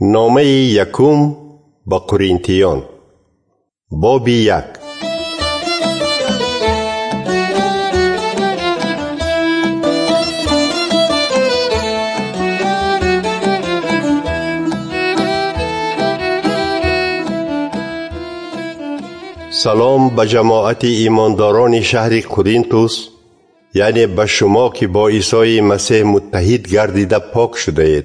نامه یکم به قرنتیان باب 1. سلام به جماعت ایمانداران شهر قرنتوس، یعنی به شما که با عیسی مسیح متحد گردیده پاک شده اید.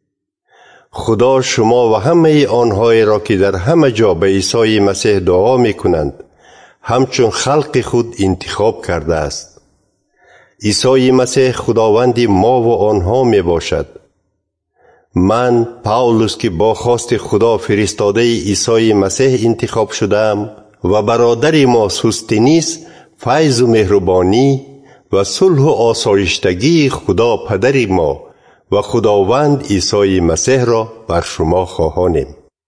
خدا شما و همه آنهایی را که در همه جا به عیسی مسیح دعا می کنند همچون خلق خود انتخاب کرده است. عیسی مسیح خداوند ما و آنها می باشد. من پاولوس که با خواست خدا فرستاده عیسی مسیح انتخاب شدم و برادر ما سوستنیس فیض و مهربانی و صلح و آسایشتگی خدا پدر ما و خداوند عیسی مسیح را بر شما خواهانیم.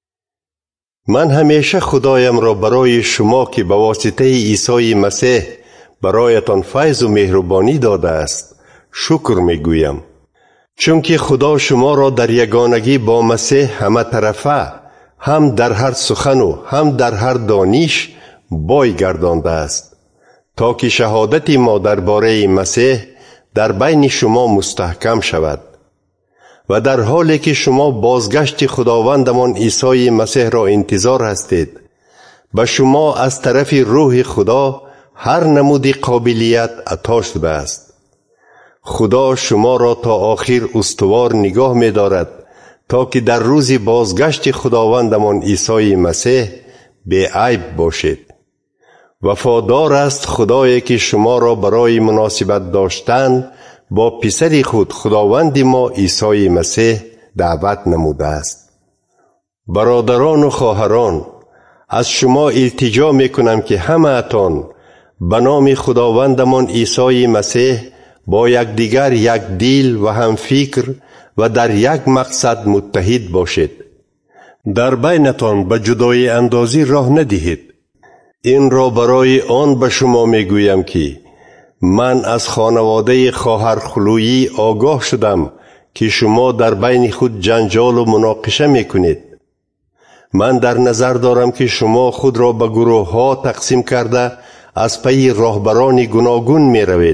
من همیشه خدایم را برای شما که به واسطه عیسی مسیح برایتان فیض و مهربانی داده است شکر میگویم، چون که خدا شما را در یگانگی با مسیح همه طرفه، هم در هر سخن و هم در هر دانش بای گردانده است، تا که شهادت ما درباره مسیح در بین شما مستحکم شود. و در حالی که شما بازگشت خداوندمان عیسی مسیح را انتظار هستید، به شما از طرف روح خدا هر نمود قابلیت عطا شده است. خدا شما را تا آخر استوار نگاه می دارد تا که در روز بازگشت خداوندمان عیسی مسیح بی عیب باشید. وفادار است خدایی که شما را برای مناسبت داشتن با پسر خود خداوند ما عیسی مسیح دعوت نموده است. برادران و خواهران، از شما التجا می کنم که همه اتان به نام خداوندمان عیسی مسیح با یکدیگر یک دل و هم فکر و در یک مقصد متحد باشید. در بینتان به جدای اندازی راه ندهید. این را برای آن به شما می گویم که من از خانواده خواهر خلویی آگاه شدم که شما در بین خود جنجال و مناقشه می کنید. من در نظر دارم که شما خود را به گروه ها تقسیم کرده از پی راهبران گوناگون می روید.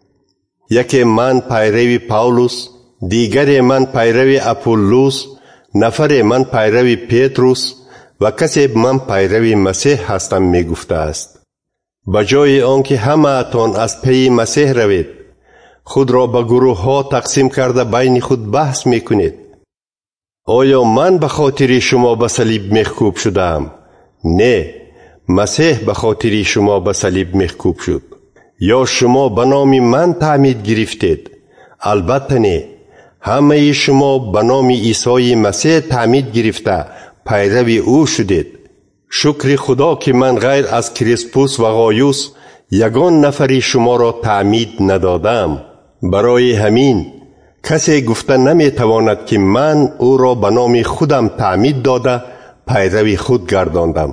یکی من پیرو پاولوس، دیگر من پیرو اپولوس، نفر من پیرو پتروس و کسی من پیرو مسیح هستم می گفته است. بجای آنکه همه اتان از پی مسیح روید، خود را به گروه ها تقسیم کرده بین خود بحث می کنید. آیا من به خاطر شما به صلیب محکوب شدم؟ نه، مسیح به خاطر شما به صلیب محکوب شد. یا شما به نام من تعمید گرفتید؟ البته نه، همه شما به نام عیسی مسیح تعمید گرفته پیرو او شدید. شکر خدا که من غیر از کریسپوس و غایوس یگان نفری شما را تعمید ندادم. برای همین کسی گفته نمی تواند که من او را به نام خودم تعمید داده پیرو خود گرداندم.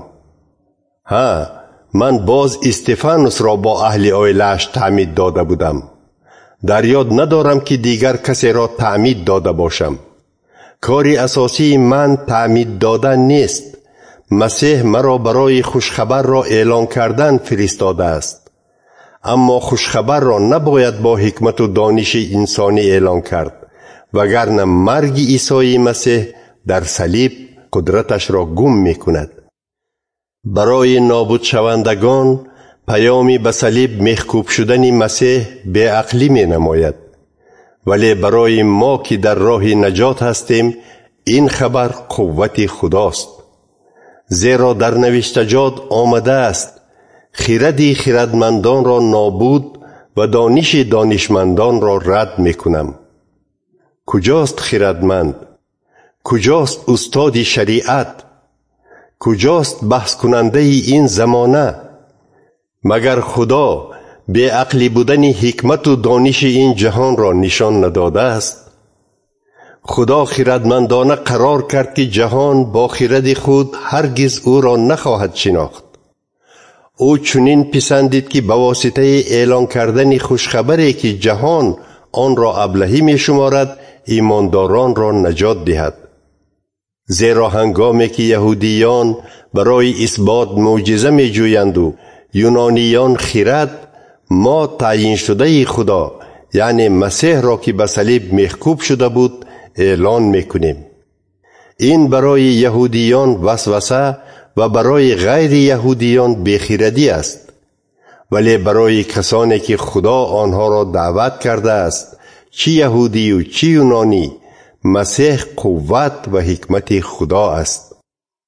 من باز استفانوس را با اهل عائله‌اش تعمید داده بودم. در یاد ندارم که دیگر کسی را تعمید داده باشم. کاری اساسی من تعمید دادن نیست. مسیح مرا برای خوشخبر را اعلان کردن فرستاده است. اما خوشخبر را نباید با حکمت و دانش انسانی اعلان کرد، وگرنه مرگ عیسی مسیح در صلیب قدرتش را گم می کند. برای نابود شوندگان پیامی به صلیب محکوب شدن مسیح بی عقلی می نماید، ولی برای ما که در راه نجات هستیم این خبر قوت خداست. زیرا در نوشتجات آمده است خردی خردمندان را نابود و دانش دانشمندان را رد می کنم. کجاست خردمند؟ کجاست استاد شریعت؟ کجاست بحث کننده این زمانه؟ مگر خدا بی عقلی بودن حکمت و دانش این جهان را نشان نداده است؟ خدا خردمندانه قرار کرد که جهان با خرد خود هرگز او را نخواهد شناخت. او چنین پسندید که به واسطه اعلان کردن خوشخبری که جهان آن را ابلهی می شمارد ایمانداران را نجات دهد. زیرا هنگامی که یهودیان برای اثبات معجزه می جویند و یونانیان خرد، ما تعیین شده خدا یعنی مسیح را که به صلیب محکوب شده بود اعلان میکنیم. این برای یهودیان وسوسه و برای غیر یهودیان بیخیردی است، ولی برای کسانی که خدا آنها را دعوت کرده است، چی یهودی و چی یونانی، مسیح قوت و حکمت خدا است.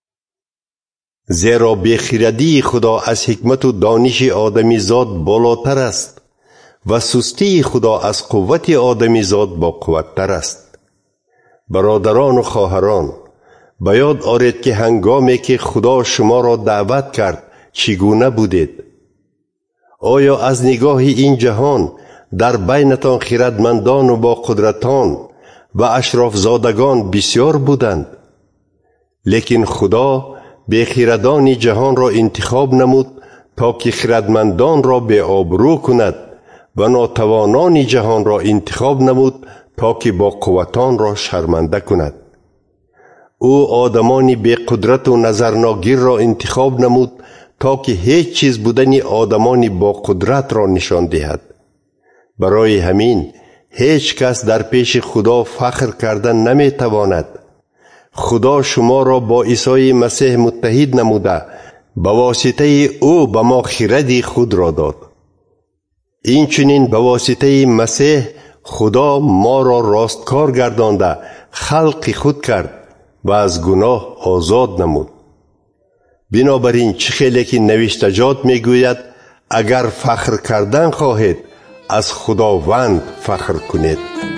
زیرا بیخیردی خدا از حکمت و دانش آدمی زاد بالاتر است و سستی خدا از قوت آدمی زاد با قوتتر است. برادران و خواهران، به یاد آرید که هنگامی که خدا شما را دعوت کرد چگونه بودید؟ آیا از نگاه این جهان در بینتان خردمندان و با قدرتان و اشراف زادگان بسیار بودند؟ لیکن خدا بیخردان جهان را انتخاب نمود تا که خردمندان را به آبرو کند و ناتوانان جهان را انتخاب نمود تا که با قوتان را شرمنده کند. او آدمانی بی قدرت و نظرناگیر را انتخاب نمود تا که هیچ چیز بودن آدمانی با قدرت را نشان دهد. برای همین هیچ کس در پیش خدا فخر کردن نمی تواند. خدا شما را با عیسی مسیح متحد نموده، به واسطه او به ما خرد خود را داد. این چنین به واسطه مسیح خدا ما را راستکار گردانده خلق خود کرد و از گناه آزاد نمود. بنابراین چه خیلی که نوشتجات می گوید اگر فخر کردن خواهید از خداوند فخر کنید.